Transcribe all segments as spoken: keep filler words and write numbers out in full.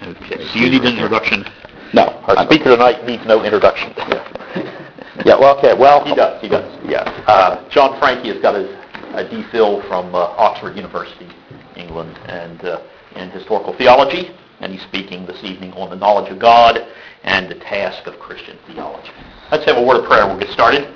Okay. Do you need an introduction? No. Our speaker tonight needs no introduction. Yeah. yeah well, okay. Well, he does. He does. Yeah. Uh, John Frankie has got his a D Phil from uh, Oxford University, England, and uh, in historical theology, and he's speaking this evening on the knowledge of God and the task of Christian theology. Let's have a word of prayer and we'll get started.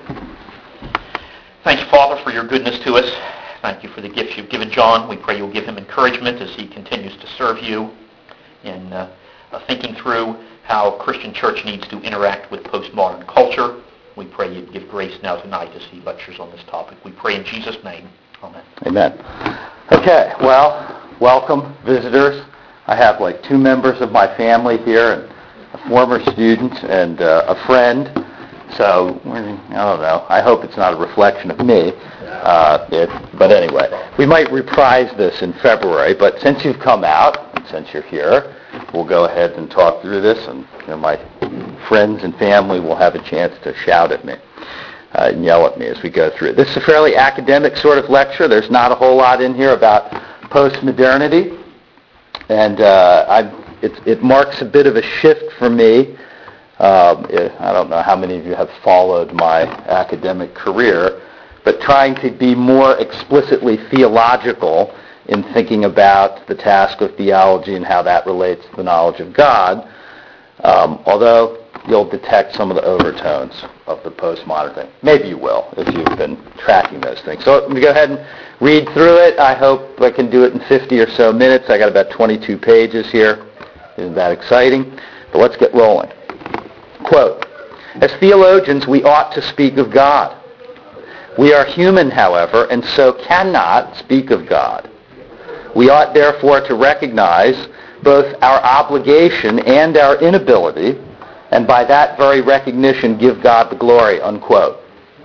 Thank you, Father, for your goodness to us. Thank you for the gifts you've given John. We pray you'll give him encouragement as he continues to serve you in uh, uh, thinking through how Christian church needs to interact with postmodern culture. We pray you'd give grace now tonight as he lectures on this topic. We pray in Jesus' name. Amen. Amen. Okay, well, welcome, visitors. I have like two members of my family here, and a former student and uh, a friend. So, I don't know. I hope it's not a reflection of me. Uh, it, but anyway, we might reprise this in February, but since you've come out, and since you're here, we'll go ahead and talk through this, and you know, my friends and family will have a chance to shout at me uh, and yell at me as we go through it. This is a fairly academic sort of lecture. There's not a whole lot in here about postmodernity, and uh, I, it, it marks a bit of a shift for me. Um, it, I don't know how many of you have followed my academic career, but trying to be more explicitly theological in thinking about the task of theology and how that relates to the knowledge of God, um, although you'll detect some of the overtones of the postmodern thing. Maybe you will if you've been tracking those things. So let me go ahead and read through it. I hope I can do it in fifty or so minutes. I got about twenty-two pages here. Isn't that exciting? But let's get rolling. Quote, "As theologians, we ought to speak of God. We are human, however, and so cannot speak of God. We ought, therefore, to recognize both our obligation and our inability, and by that very recognition give God the glory," unquote.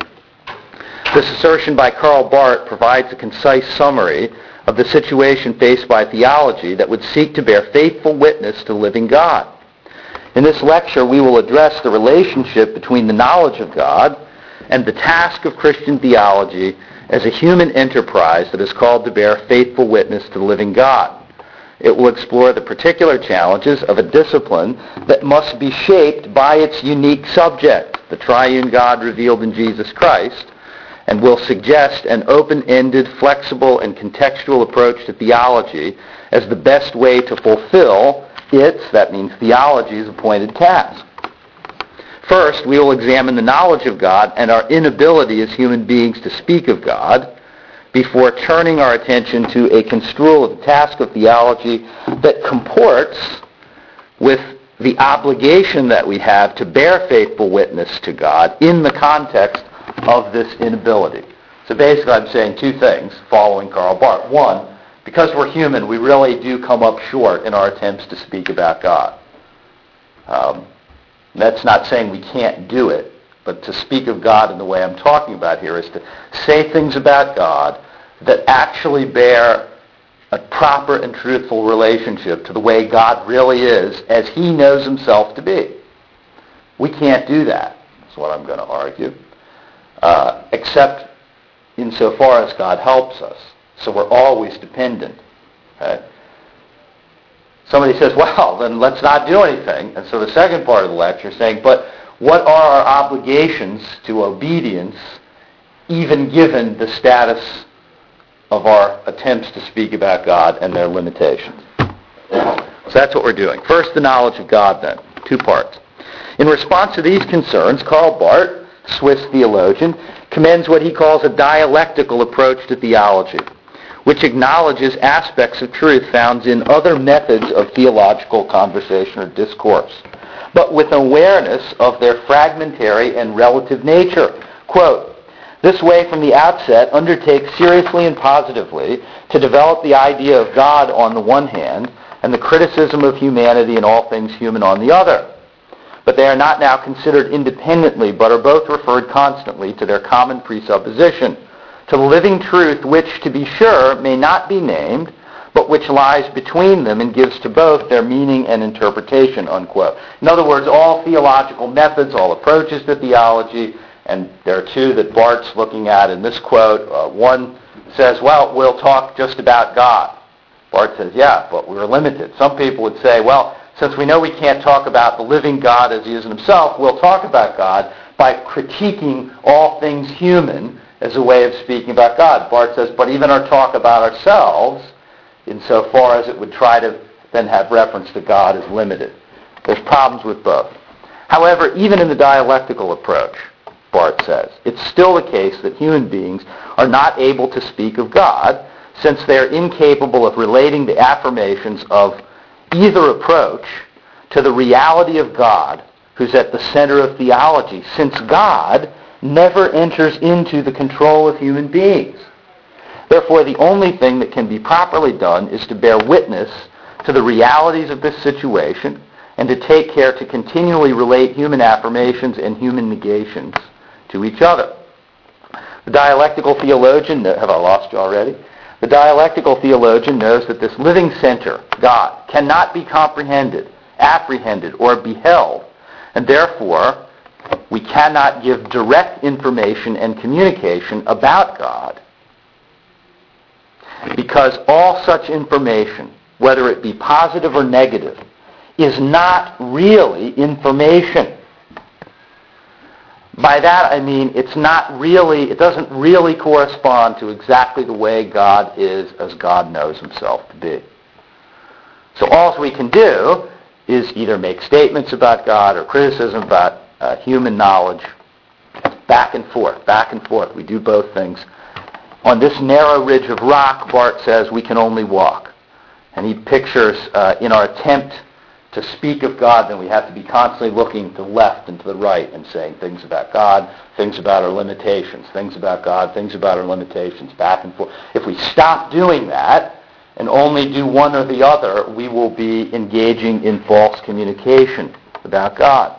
This assertion by Karl Barth provides a concise summary of the situation faced by theology that would seek to bear faithful witness to the living God. In this lecture, we will address the relationship between the knowledge of God and the task of Christian theology as a human enterprise that is called to bear faithful witness to the living God. It will explore the particular challenges of a discipline that must be shaped by its unique subject, the triune God revealed in Jesus Christ, and will suggest an open-ended, flexible, and contextual approach to theology as the best way to fulfill its, that means theology's, appointed task. First, we will examine the knowledge of God and our inability as human beings to speak of God before turning our attention to a construal of the task of theology that comports with the obligation that we have to bear faithful witness to God in the context of this inability. So basically I'm saying two things following Karl Barth. One, because we're human, we really do come up short in our attempts to speak about God. Um, that's not saying we can't do it, but to speak of God in the way I'm talking about here is to say things about God that actually bear a proper and truthful relationship to the way God really is as he knows himself to be. We can't do that, is what I'm going to argue, uh, except insofar as God helps us. So we're always dependent. Okay? Somebody says, well, then let's not do anything. And so the second part of the lecture is saying, but what are our obligations to obedience, even given the status of our attempts to speak about God and their limitations? So that's what we're doing. First, the knowledge of God, then. Two parts. In response to these concerns, Karl Barth, Swiss theologian, commends what he calls a dialectical approach to theology, which acknowledges aspects of truth found in other methods of theological conversation or discourse, but with awareness of their fragmentary and relative nature. Quote, "This way from the outset undertakes seriously and positively to develop the idea of God on the one hand and the criticism of humanity and all things human on the other. But they are not now considered independently, but are both referred constantly to their common presupposition, to the living truth which, to be sure, may not be named, but which lies between them and gives to both their meaning and interpretation," unquote. In other words, all theological methods, all approaches to theology, and there are two that Barth's looking at in this quote. Uh, one says, well, we'll talk just about God. Barth says, yeah, but we're limited. Some people would say, well, since we know we can't talk about the living God as he is in himself, we'll talk about God by critiquing all things human as a way of speaking about God. Barth says, but even our talk about ourselves, insofar as it would try to then have reference to God, is limited. There's problems with both. However, even in the dialectical approach, Barth says, it's still the case that human beings are not able to speak of God, since they are incapable of relating the affirmations of either approach to the reality of God, who's at the center of theology, since God never enters into the control of human beings. Therefore, the only thing that can be properly done is to bear witness to the realities of this situation and to take care to continually relate human affirmations and human negations to each other. The dialectical theologian, have I lost you already? The dialectical theologian knows that this living center, God, cannot be comprehended, apprehended, or beheld, and therefore we cannot give direct information and communication about God, because all such information, whether it be positive or negative, is not really information. By that I mean it's not really, it doesn't really correspond to exactly the way God is as God knows himself to be. So all we can do is either make statements about God or criticism about uh, human knowledge, back and forth, back and forth. We do both things. On this narrow ridge of rock, Barth says, we can only walk. And he pictures uh, in our attempt to speak of God, then we have to be constantly looking to the left and to the right and saying things about God, things about our limitations, things about God, things about our limitations, back and forth. If we stop doing that and only do one or the other, we will be engaging in false communication about God.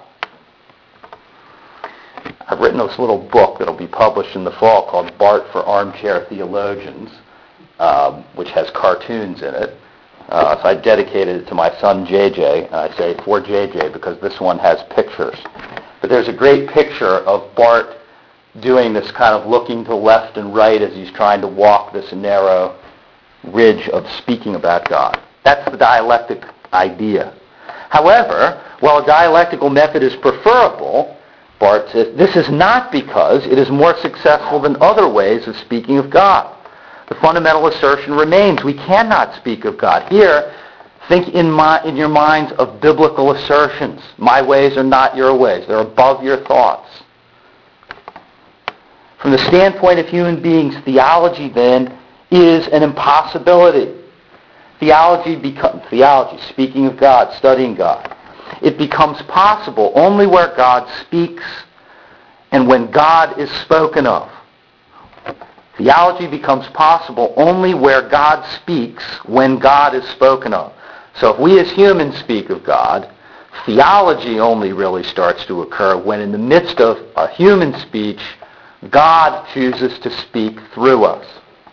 I've written this little book that will be published in the fall called Barth for Armchair Theologians, um, which has cartoons in it. Uh, so I dedicated it to my son J J, and I say for J J because this one has pictures. But there's a great picture of Barth doing this kind of looking to left and right as he's trying to walk this narrow ridge of speaking about God. That's the dialectic idea. However, while a dialectical method is preferable, Barth says, this is not because it is more successful than other ways of speaking of God. The fundamental assertion remains, we cannot speak of God. Here, think in, my, in your minds of biblical assertions. My ways are not your ways. They're above your thoughts. From the standpoint of human beings, theology then is an impossibility. Theology becomes, theology, speaking of God, studying God, it becomes possible only where God speaks and when God is spoken of. Theology becomes possible only where God speaks when God is spoken of. So if we as humans speak of God, theology only really starts to occur when in the midst of a human speech, God chooses to speak through us.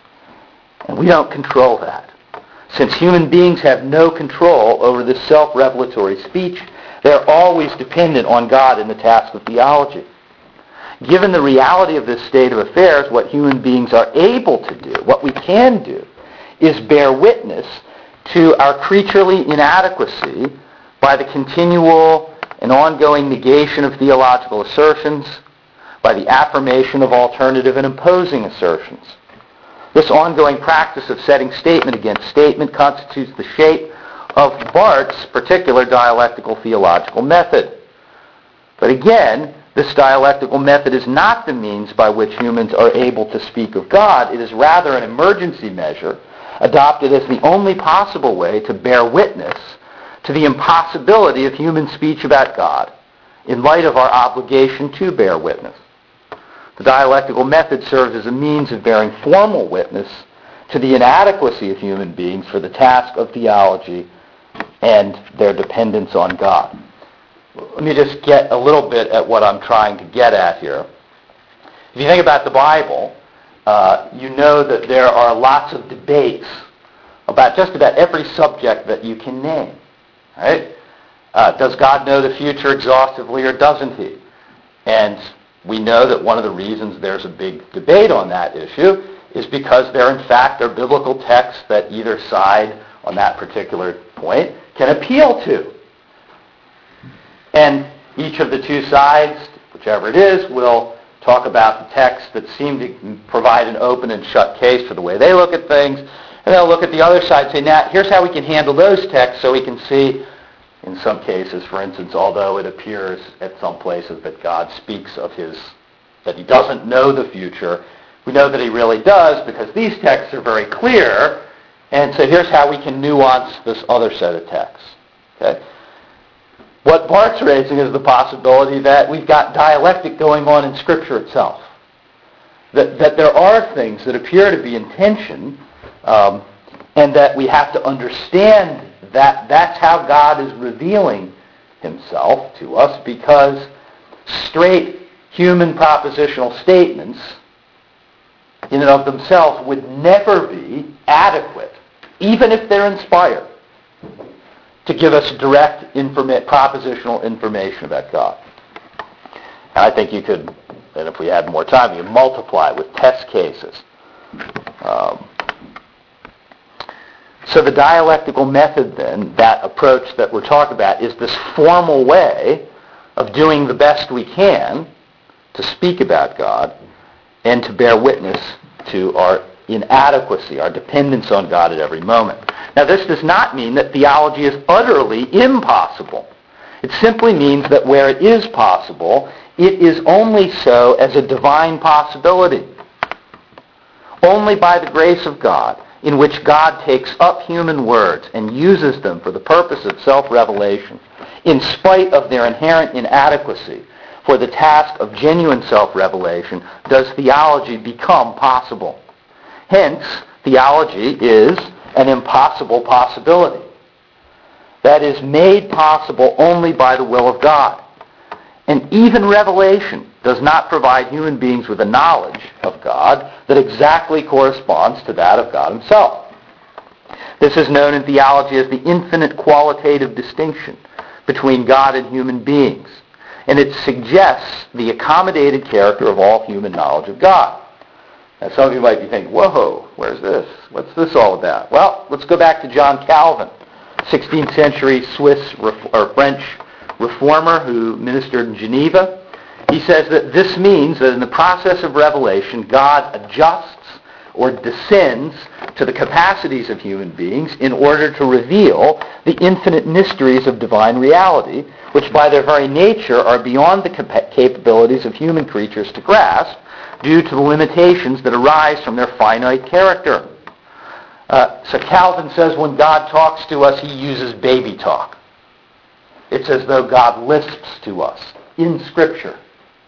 And we don't control that. Since human beings have no control over this self-revelatory speech, they're always dependent on God in the task of theology. Given the reality of this state of affairs, what human beings are able to do, what we can do, is bear witness to our creaturely inadequacy by the continual and ongoing negation of theological assertions, by the affirmation of alternative and opposing assertions. This ongoing practice of setting statement against statement constitutes the shape of Barth's particular dialectical theological method. But again, this dialectical method is not the means by which humans are able to speak of God. It is rather an emergency measure adopted as the only possible way to bear witness to the impossibility of human speech about God in light of our obligation to bear witness. The dialectical method serves as a means of bearing formal witness to the inadequacy of human beings for the task of theology and their dependence on God. Let me just get a little bit at what I'm trying to get at here. If you think about the Bible, uh, you know that there are lots of debates about just about every subject that you can name. Right? Uh, does God know the future exhaustively or doesn't he? And we know that one of the reasons there's a big debate on that issue is because there in fact are biblical texts that either side on that particular point can appeal to. And each of the two sides, whichever it is, will talk about the texts that seem to provide an open and shut case for the way they look at things. And they'll look at the other side and say, now, here's how we can handle those texts so we can see, in some cases, for instance, although it appears at some places that God speaks of his, that he doesn't know the future, we know that he really does because these texts are very clear. And so here's how we can nuance this other set of texts. Okay? What Bart's raising is the possibility that we've got dialectic going on in Scripture itself. That, that there are things that appear to be in tension, um, and that we have to understand that that's how God is revealing himself to us, because straight human propositional statements in and of themselves would never be adequate, even if they're inspired, to give us direct informa- propositional information about God. And I think you could, and if we had more time, you could multiply with test cases. Um, so the dialectical method then, that approach that we're talking about, is this formal way of doing the best we can to speak about God and to bear witness to our inadequacy, our dependence on God at every moment. Now, this does not mean that theology is utterly impossible. It simply means that where it is possible, it is only so as a divine possibility. Only by the grace of God, in which God takes up human words and uses them for the purpose of self-revelation, in spite of their inherent inadequacy for the task of genuine self-revelation, does theology become possible. Hence, theology is an impossible possibility that is made possible only by the will of God. And even revelation does not provide human beings with a knowledge of God that exactly corresponds to that of God himself. This is known in theology as the infinite qualitative distinction between God and human beings. And it suggests the accommodated character of all human knowledge of God. Now, some of you might be thinking, whoa, where's this? What's this all about? Well, let's go back to John Calvin, sixteenth century Swiss or French reformer who ministered in Geneva. He says that this means that in the process of revelation, God adjusts or descends to the capacities of human beings in order to reveal the infinite mysteries of divine reality, which by their very nature are beyond the cap- capabilities of human creatures to grasp, due to the limitations that arise from their finite character. Uh, so Calvin says when God talks to us, he uses baby talk. It's as though God lisps to us in Scripture.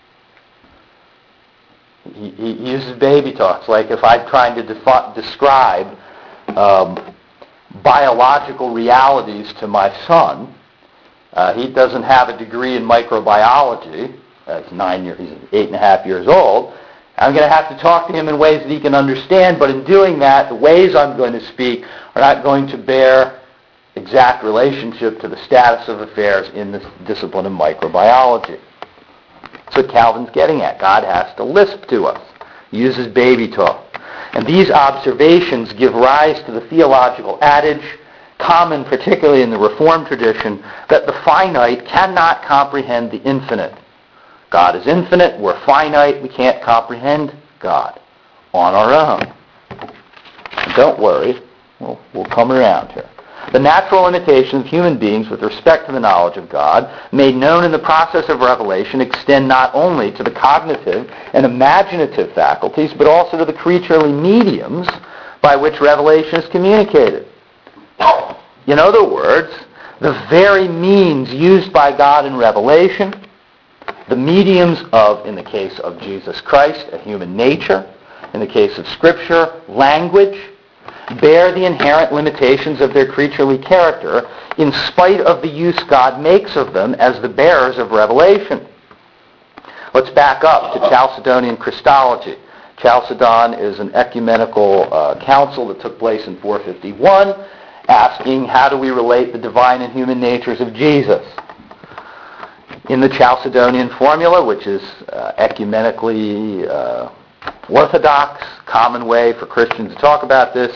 He, he uses baby talk. It's like if I'm trying to defi- describe um, biological realities to my son. Uh, he doesn't have a degree in microbiology. Uh, he's nine years, he's eight and a half years old. I'm going to have to talk to him in ways that he can understand, but in doing that, the ways I'm going to speak are not going to bear exact relationship to the status of affairs in this discipline of microbiology. That's what Calvin's getting at. God has to lisp to us. He uses baby talk. And these observations give rise to the theological adage, common particularly in the Reformed tradition, that the finite cannot comprehend the infinite. God is infinite, we're finite, we can't comprehend God on our own. And don't worry, we'll, we'll come around here. The natural limitations of human beings with respect to the knowledge of God, made known in the process of revelation, extend not only to the cognitive and imaginative faculties, but also to the creaturely mediums by which revelation is communicated. In other words, the very means used by God in revelation, the mediums of, in the case of Jesus Christ, a human nature, in the case of Scripture, language, bear the inherent limitations of their creaturely character in spite of the use God makes of them as the bearers of revelation. Let's back up to Chalcedonian Christology. Chalcedon is an ecumenical uh, council that took place in four fifty-one, asking how do we relate the divine and human natures of Jesus. In the Chalcedonian formula, which is uh, ecumenically uh, orthodox, common way for Christians to talk about this,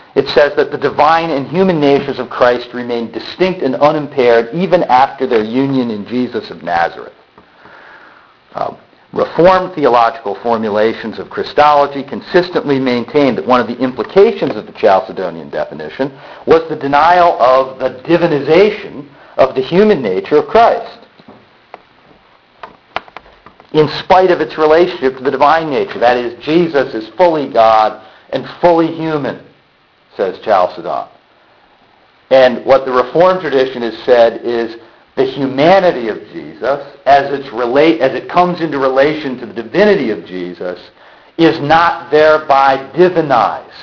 it says that the divine and human natures of Christ remain distinct and unimpaired even after their union in Jesus of Nazareth. Um, Reformed theological formulations of Christology consistently maintained that one of the implications of the Chalcedonian definition was the denial of the divinization of the human nature of Christ, in spite of its relationship to the divine nature. That is, Jesus is fully God and fully human, says Chalcedon. And what the Reformed tradition has said is the humanity of Jesus, as, it's relate, as it comes into relation to the divinity of Jesus, is not thereby divinized.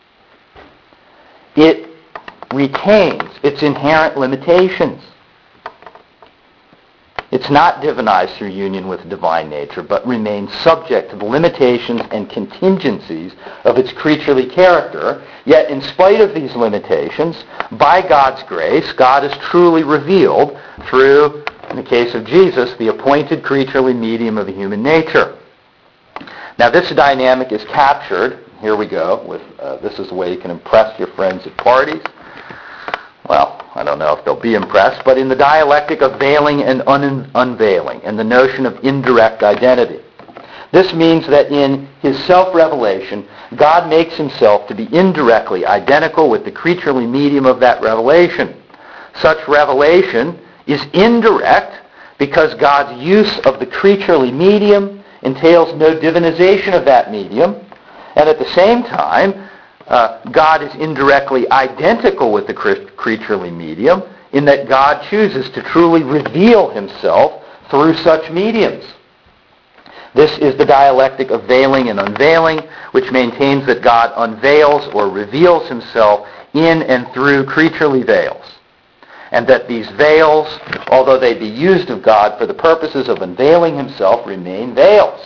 It retains its inherent limitations. It's not divinized through union with divine nature, but remains subject to the limitations and contingencies of its creaturely character. Yet in spite of these limitations, by God's grace, God is truly revealed through, in the case of Jesus, the appointed creaturely medium of the human nature. Now this dynamic is captured, here we go, with uh, this is the way you can impress your friends at parties. Well, I don't know if they'll be impressed, but in the dialectic of veiling and un- unveiling and the notion of indirect identity. This means that in his self-revelation, God makes himself to be indirectly identical with the creaturely medium of that revelation. Such revelation is indirect because God's use of the creaturely medium entails no divinization of that medium, and at the same time, Uh, God is indirectly identical with the creaturely medium in that God chooses to truly reveal himself through such mediums. This is the dialectic of veiling and unveiling, which maintains that God unveils or reveals himself in and through creaturely veils, and that these veils, although they be used of God for the purposes of unveiling himself, remain veils.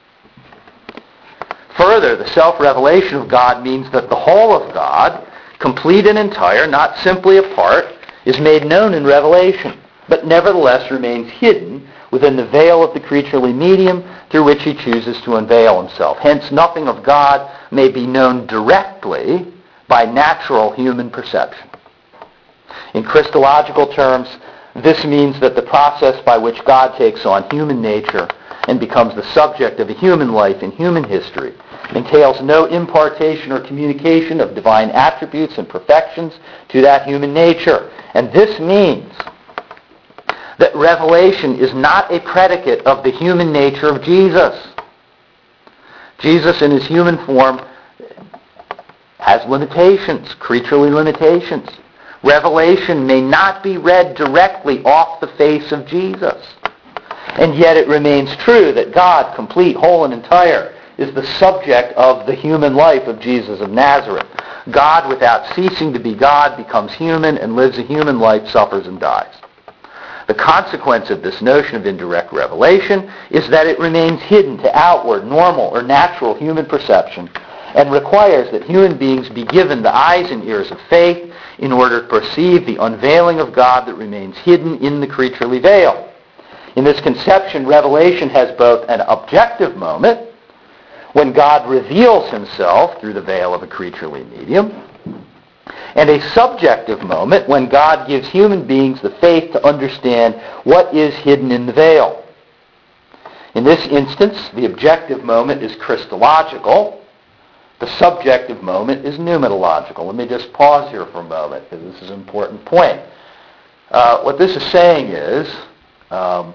Further, the self-revelation of God means that the whole of God, complete and entire, not simply a part, is made known in revelation, but nevertheless remains hidden within the veil of the creaturely medium through which he chooses to unveil himself. Hence, nothing of God may be known directly by natural human perception. In Christological terms, this means that the process by which God takes on human nature and becomes the subject of a human life in human history entails no impartation or communication of divine attributes and perfections to that human nature. And this means that revelation is not a predicate of the human nature of Jesus. Jesus in his human form has limitations, creaturely limitations. Revelation may not be read directly off the face of Jesus. And yet it remains true that God, complete, whole, and entire, is the subject of the human life of Jesus of Nazareth. God, without ceasing to be God, becomes human and lives a human life, suffers and dies. The consequence of this notion of indirect revelation is that it remains hidden to outward, normal, or natural human perception and requires that human beings be given the eyes and ears of faith in order to perceive the unveiling of God that remains hidden in the creaturely veil. In this conception, revelation has both an objective moment, when God reveals himself through the veil of a creaturely medium, and a subjective moment when God gives human beings the faith to understand what is hidden in the veil. In this instance, the objective moment is Christological. The subjective moment is pneumatological. Let me just pause here for a moment, because this is an important point. Uh, what this is saying is, um,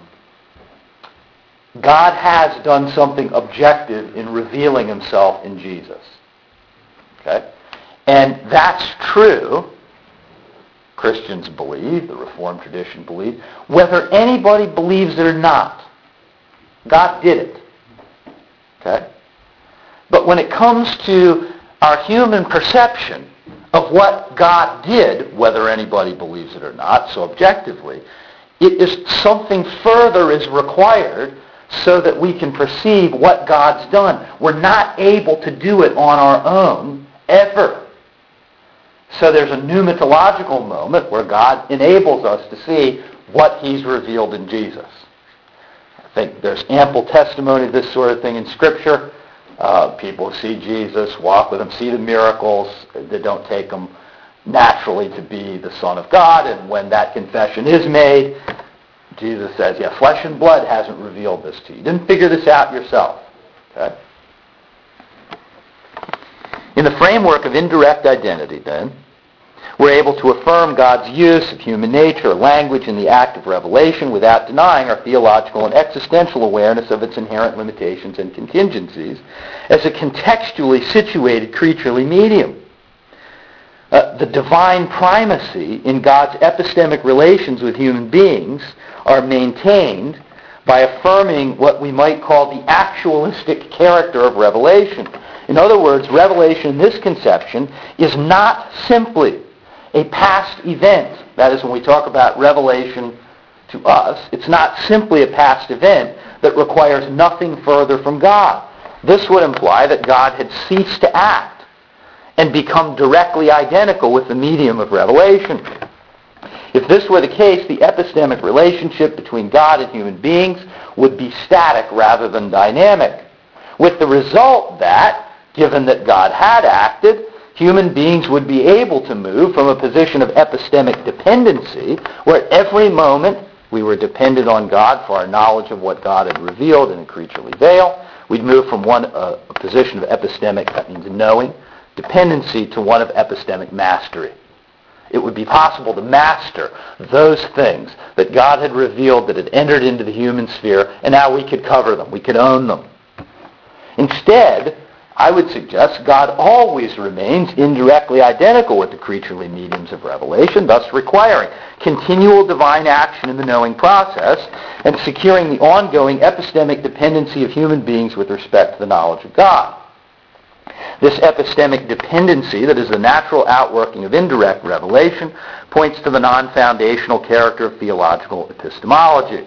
God has done something objective in revealing himself in Jesus. Okay? And that's true, Christians believe, the Reformed tradition believes, whether anybody believes it or not. God did it. Okay? But when it comes to our human perception of what God did, whether anybody believes it or not, so objectively, it is something further is required so that we can perceive what God's done. We're not able to do it on our own, ever. So there's a pneumatological moment where God enables us to see what he's revealed in Jesus. I think there's ample testimony of this sort of thing in Scripture. Uh, people who see Jesus, walk with him, see the miracles, they don't take him naturally to be the Son of God. And when that confession is made, Jesus says, yeah, flesh and blood hasn't revealed this to you. You didn't figure this out yourself. Okay? In the framework of indirect identity, then, we're able to affirm God's use of human nature, language, and the act of revelation without denying our theological and existential awareness of its inherent limitations and contingencies as a contextually situated creaturely medium. Uh, the divine primacy in God's epistemic relations with human beings are maintained by affirming what we might call the actualistic character of revelation. In other words, revelation in this conception is not simply a past event. That is, when we talk about revelation to us, it's not simply a past event that requires nothing further from God. This would imply that God had ceased to act and become directly identical with the medium of revelation. If this were the case, the epistemic relationship between God and human beings would be static rather than dynamic, with the result that, given that God had acted, human beings would be able to move from a position of epistemic dependency, where at every moment we were dependent on God for our knowledge of what God had revealed in a creaturely veil. We'd move from one uh, a position of epistemic, that means knowing, dependency, to one of epistemic mastery. It would be possible to master those things that God had revealed that had entered into the human sphere, and now we could cover them. We could own them. Instead, I would suggest God always remains indirectly identical with the creaturely mediums of revelation, thus requiring continual divine action in the knowing process and securing the ongoing epistemic dependency of human beings with respect to the knowledge of God. This epistemic dependency, that is the natural outworking of indirect revelation, points to the non-foundational character of theological epistemology.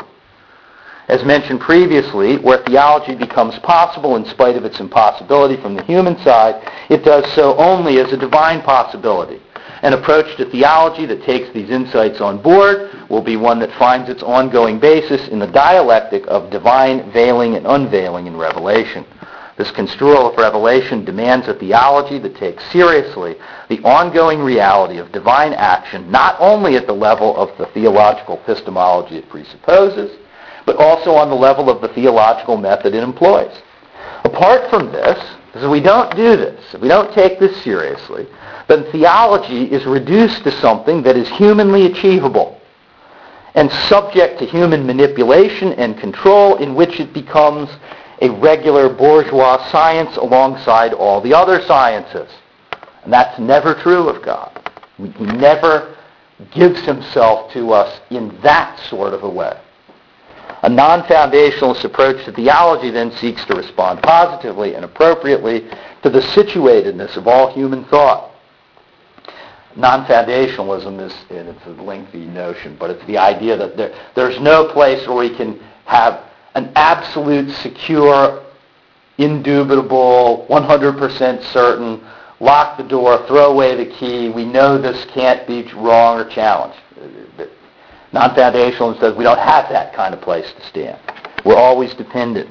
As mentioned previously, where theology becomes possible in spite of its impossibility from the human side, it does so only as a divine possibility. An approach to theology that takes these insights on board will be one that finds its ongoing basis in the dialectic of divine veiling and unveiling in revelation. This construal of revelation demands a theology that takes seriously the ongoing reality of divine action, not only at the level of the theological epistemology it presupposes, but also on the level of the theological method it employs. Apart from this, if we don't do this, if we don't take this seriously, then theology is reduced to something that is humanly achievable and subject to human manipulation and control, in which it becomes a regular bourgeois science alongside all the other sciences. And that's never true of God. He never gives himself to us in that sort of a way. A non-foundationalist approach to theology then seeks to respond positively and appropriately to the situatedness of all human thought. Non-foundationalism is, and it's a lengthy notion, but it's the idea that there, there's no place where we can have an absolute, secure, indubitable, one hundred percent certain, lock the door, throw away the key, we know this can't be wrong or challenged. Non-foundationalism says we don't have that kind of place to stand. We're always dependent.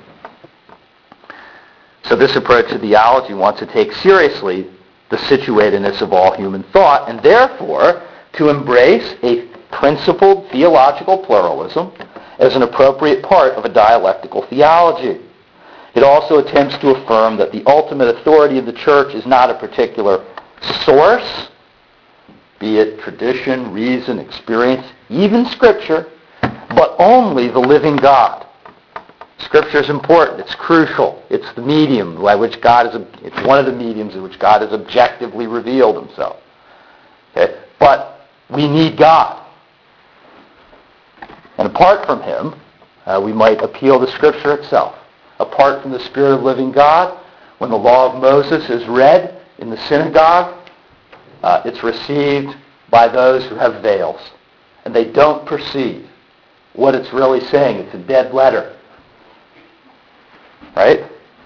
So this approach to theology wants to take seriously the situatedness of all human thought, and therefore to embrace a principled theological pluralism as an appropriate part of a dialectical theology. It also attempts to affirm that the ultimate authority of the church is not a particular source, be it tradition, reason, experience, even Scripture, but only the living God. Scripture is important. It's crucial. It's the medium by which God is, it's one of the mediums in which God has objectively revealed himself. Okay? But we need God. And apart from him, uh, we might appeal to Scripture itself. Apart from the Spirit of living God, when the law of Moses is read in the synagogue, uh, it's received by those who have veils. And they don't perceive what it's really saying. It's a dead letter. Right?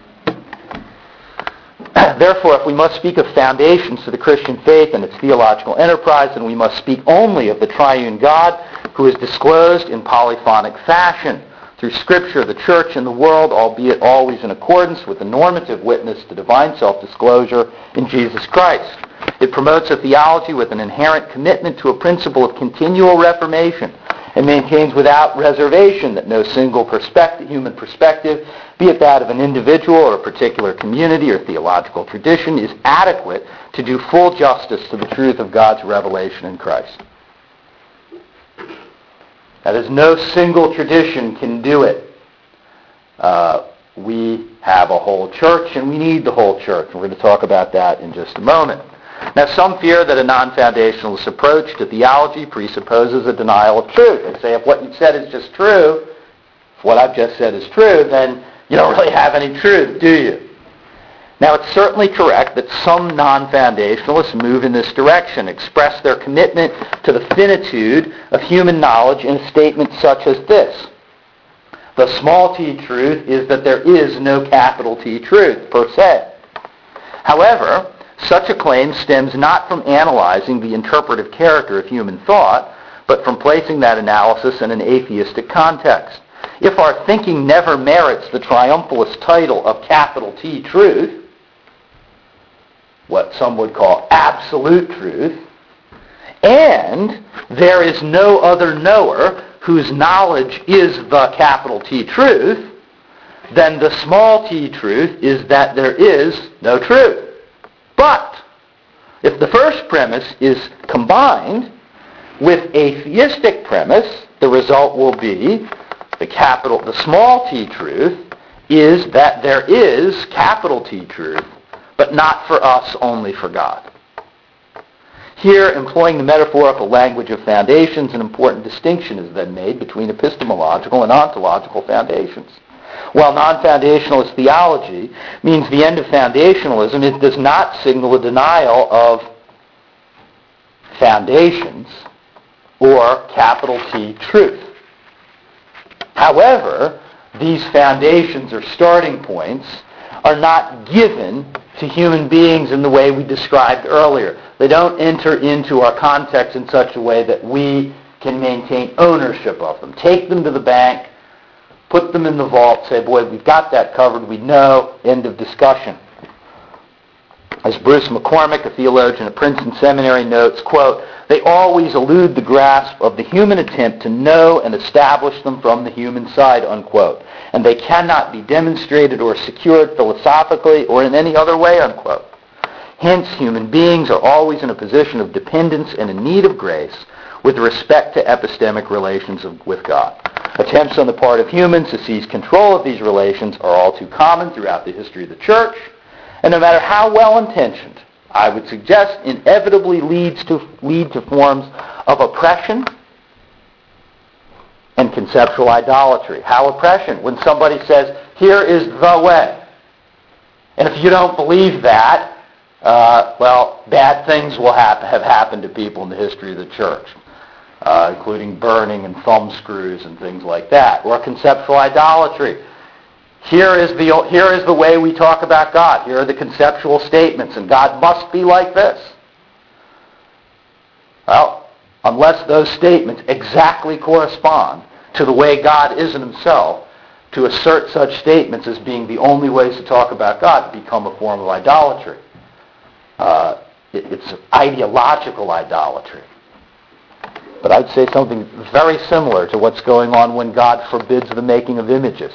Therefore, if we must speak of foundations to the Christian faith and its theological enterprise, then we must speak only of the triune God who is disclosed in polyphonic fashion, through Scripture, the church, and the world, albeit always in accordance with the normative witness to divine self-disclosure in Jesus Christ. It promotes a theology with an inherent commitment to a principle of continual reformation and maintains without reservation that no single perspective, human perspective, be it that of an individual or a particular community or theological tradition, is adequate to do full justice to the truth of God's revelation in Christ. That is, no single tradition can do it. Uh, we have a whole church, and we need the whole church. We're going to talk about that in just a moment. Now, some fear that a non-foundationalist approach to theology presupposes a denial of truth. They say, if what you've said is just true, if what I've just said is true, then you don't really have any truth, do you? Now, it's certainly correct that some non-foundationalists move in this direction, express their commitment to the finitude of human knowledge in a statement such as this. The small t truth is that there is no capital T truth, per se. However, such a claim stems not from analyzing the interpretive character of human thought, but from placing that analysis in an atheistic context. If our thinking never merits the triumphalist title of capital T truth, what some would call absolute truth, and there is no other knower whose knowledge is the capital T truth, then the small t truth is that there is no truth. But if the first premise is combined with a theistic premise, the result will be the capital, the small t truth is that there is capital T truth, but not for us, only for God. Here, employing the metaphorical language of foundations, an important distinction is then made between epistemological and ontological foundations. While non-foundationalist theology means the end of foundationalism, it does not signal a denial of foundations or capital T truth. However, these foundations or starting points are not given to human beings in the way we described earlier. They don't enter into our context in such a way that we can maintain ownership of them. Take them to the bank, put them in the vault, say, boy, we've got that covered, we know, end of discussion. As Bruce McCormick, a theologian at Princeton Seminary, notes, quote, they always elude the grasp of the human attempt to know and establish them from the human side, unquote. And they cannot be demonstrated or secured philosophically or in any other way, unquote. Hence, human beings are always in a position of dependence and in need of grace with respect to epistemic relations of, with God. Attempts on the part of humans to seize control of these relations are all too common throughout the history of the church, and no matter how well-intentioned, I would suggest inevitably leads to lead to forms of oppression and conceptual idolatry. How oppression? When somebody says, here is the way. And if you don't believe that, uh, well, bad things will have, have happened to people in the history of the church, uh, including burning and thumb screws and things like that. Or conceptual idolatry. Here is the here is the way we talk about God. Here are the conceptual statements, and God must be like this. Well, unless those statements exactly correspond to the way God is in himself, to assert such statements as being the only ways to talk about God become a form of idolatry. Uh, it, it's ideological idolatry. But I'd say something very similar to what's going on when God forbids the making of images.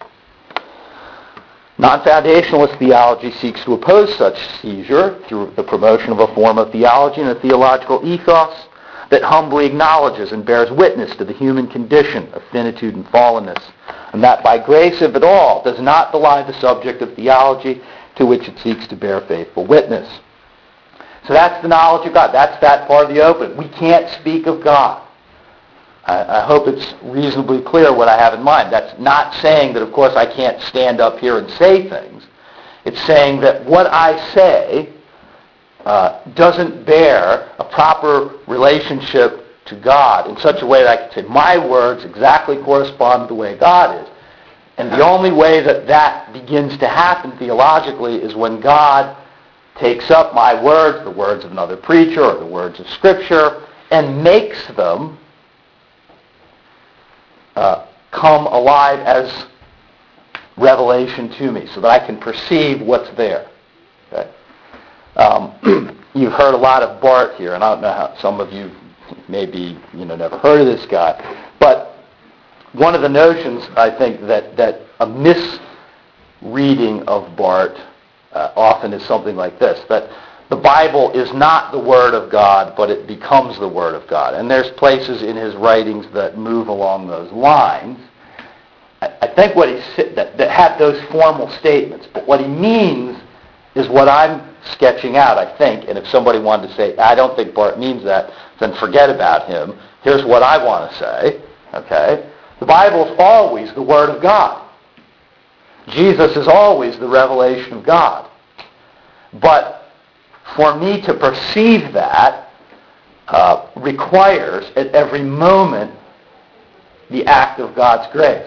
Non-foundationalist theology seeks to oppose such seizure through the promotion of a form of theology and a theological ethos that humbly acknowledges and bears witness to the human condition of finitude and fallenness, and that by grace, if at all, does not belie the subject of theology to which it seeks to bear faithful witness. So that's the knowledge of God. That's that part of the open. We can't speak of God. I, I hope it's reasonably clear what I have in mind. That's not saying that, of course, I can't stand up here and say things. It's saying that what I say uh, doesn't bear a proper relationship to God in such a way that I can say my words exactly correspond to the way God is. And the only way that that begins to happen theologically is when God takes up my words, the words of another preacher or the words of Scripture, and makes them uh, come alive as revelation to me so that I can perceive what's there. Okay? Um, you've heard a lot of Barth here, and I don't know how some of you maybe you know never heard of this guy, but one of the notions I think that, that a misreading of Barth uh, often is something like this, that the Bible is not the Word of God, but it becomes the Word of God. And there's places in his writings that move along those lines. I think what he that, that had those formal statements, but what he means is what I'm sketching out, I think. And if somebody wanted to say, I don't think Barth means that, then forget about him. Here's what I want to say. Okay? The Bible is always the Word of God. Jesus is always the revelation of God. But for me to perceive that uh, requires at every moment the act of God's grace.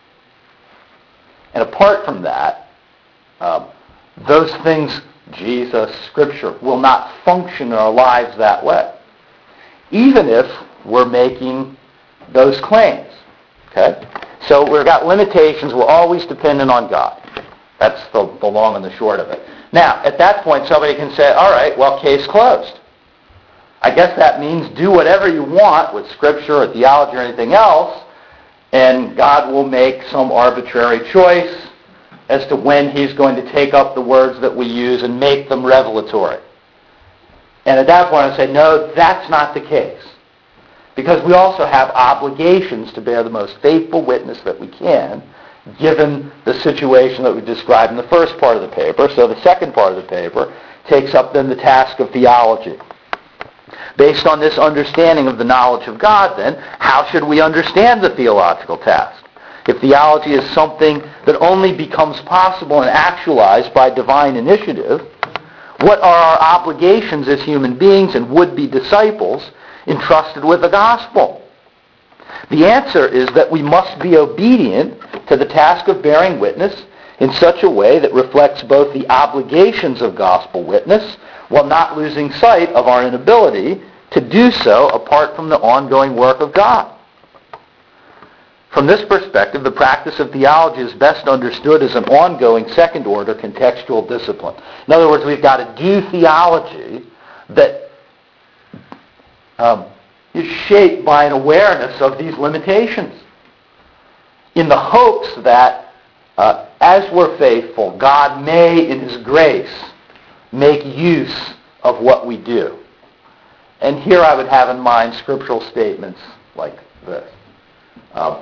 And apart from that, um, those things, Jesus, Scripture, will not function in our lives that way, even if we're making those claims. Okay? So we've got limitations. We're always dependent on God. That's the, the long and the short of it. Now, at that point, somebody can say, all right, well, case closed. I guess that means do whatever you want with Scripture or theology or anything else, and God will make some arbitrary choice as to when he's going to take up the words that we use and make them revelatory. And at that point I say, no, that's not the case. Because we also have obligations to bear the most faithful witness that we can, given the situation that we described in the first part of the paper. So the second part of the paper takes up then the task of theology. Based on this understanding of the knowledge of God, then, how should we understand the theological task? If theology is something that only becomes possible and actualized by divine initiative, what are our obligations as human beings and would-be disciples entrusted with the gospel? The answer is that we must be obedient to the task of bearing witness in such a way that reflects both the obligations of gospel witness while not losing sight of our inability to do so apart from the ongoing work of God. From this perspective, the practice of theology is best understood as an ongoing second-order contextual discipline. In other words, we've got to do theology that um, is shaped by an awareness of these limitations in the hopes that uh, as we're faithful, God may, in his grace, make use of what we do. And here I would have in mind scriptural statements like this. Um,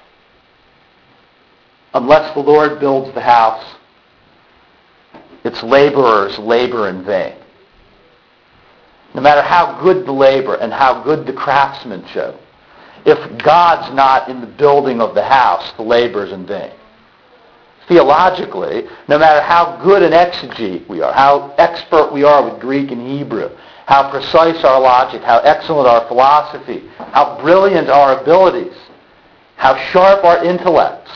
Unless the Lord builds the house, its laborers labor in vain. No matter how good the labor and how good the craftsmanship, if God's not in the building of the house, the labor is in vain. Theologically, no matter how good an exegete we are, how expert we are with Greek and Hebrew, how precise our logic, how excellent our philosophy, how brilliant our abilities, how sharp our intellects,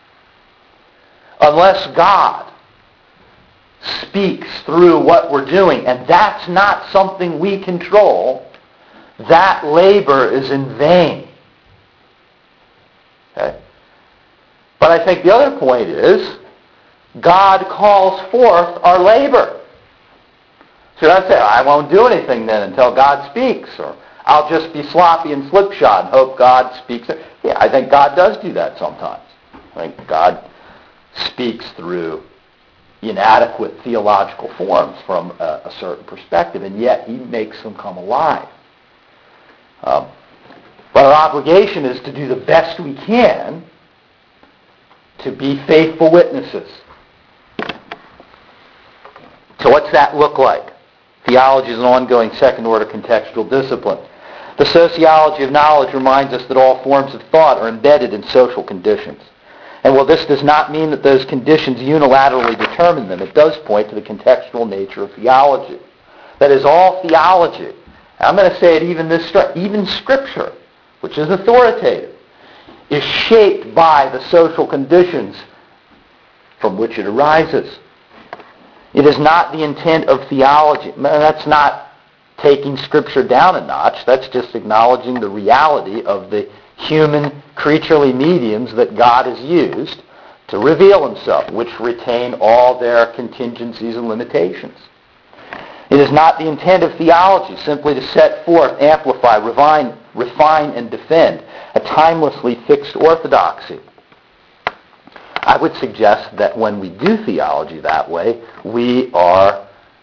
unless God speaks through what we're doing, and that's not something we control, that labor is in vain. Okay? But I think the other point is, God calls forth our labor. Should I say, I won't do anything then until God speaks, or I'll just be sloppy and slipshod and hope God speaks? Yeah, I think God does do that sometimes. I think God speaks through inadequate theological forms from a, a certain perspective, and yet he makes them come alive. Um, but our obligation is to do the best we can to be faithful witnesses. So what's that look like? Theology is an ongoing second-order contextual discipline. The sociology of knowledge reminds us that all forms of thought are embedded in social conditions. And while this does not mean that those conditions unilaterally determine them, it does point to the contextual nature of theology. That is, all theology, I'm going to say it even this, even Scripture, which is authoritative, is shaped by the social conditions from which it arises. It is not the intent of theology. That's not taking Scripture down a notch. That's just acknowledging the reality of the human, creaturely mediums that God has used to reveal himself, which retain all their contingencies and limitations. It is not the intent of theology simply to set forth, amplify, refine, refine, and defend a timelessly fixed orthodoxy. I would suggest that when we do theology that way, we are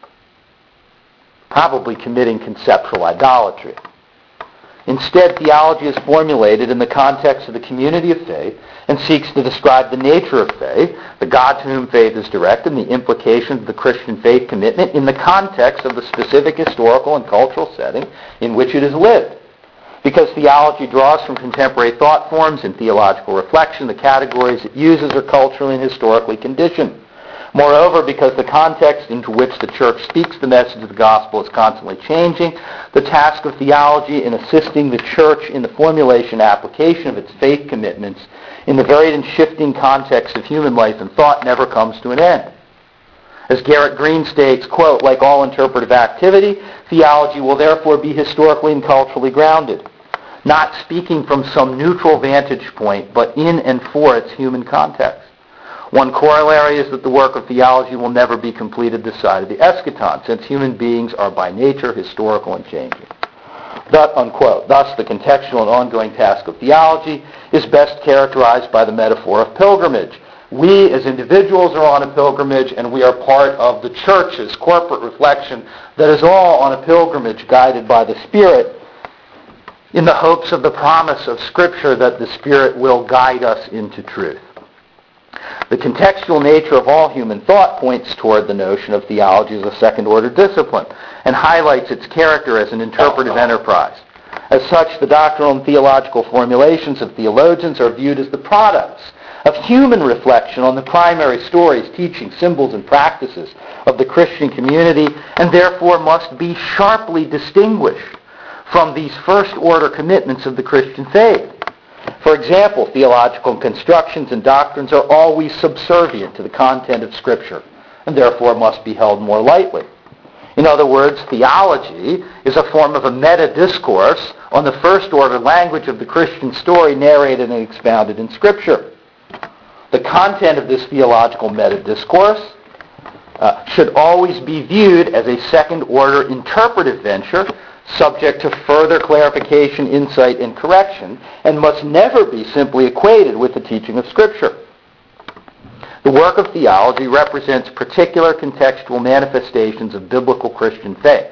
probably committing conceptual idolatry. Instead, theology is formulated in the context of the community of faith and seeks to describe the nature of faith, the God to whom faith is directed, and the implications of the Christian faith commitment in the context of the specific historical and cultural setting in which it is lived. Because theology draws from contemporary thought forms and theological reflection, the categories it uses are culturally and historically conditioned. Moreover, because the context into which the church speaks the message of the gospel is constantly changing, the task of theology in assisting the church in the formulation and application of its faith commitments in the varied and shifting context of human life and thought never comes to an end. As Garrett Green states, quote, like all interpretive activity, theology will therefore be historically and culturally grounded, not speaking from some neutral vantage point, but in and for its human context. One corollary is that the work of theology will never be completed this side of the eschaton, since human beings are by nature historical and changing. That, unquote. Thus, the contextual and ongoing task of theology is best characterized by the metaphor of pilgrimage. We as individuals are on a pilgrimage, and we are part of the church's corporate reflection that is all on a pilgrimage guided by the Spirit in the hopes of the promise of Scripture that the Spirit will guide us into truth. The contextual nature of all human thought points toward the notion of theology as a second-order discipline and highlights its character as an interpretive enterprise. As such, the doctrinal and theological formulations of theologians are viewed as the products of human reflection on the primary stories, teachings, symbols, and practices of the Christian community, and therefore must be sharply distinguished from these first-order commitments of the Christian faith. For example, theological constructions and doctrines are always subservient to the content of Scripture, and therefore must be held more lightly. In other words, theology is a form of a meta-discourse on the first-order language of the Christian story narrated and expounded in Scripture. The content of this theological meta-discourse uh, should always be viewed as a second-order interpretive venture subject to further clarification, insight, and correction, and must never be simply equated with the teaching of Scripture. The work of theology represents particular contextual manifestations of biblical Christian faith,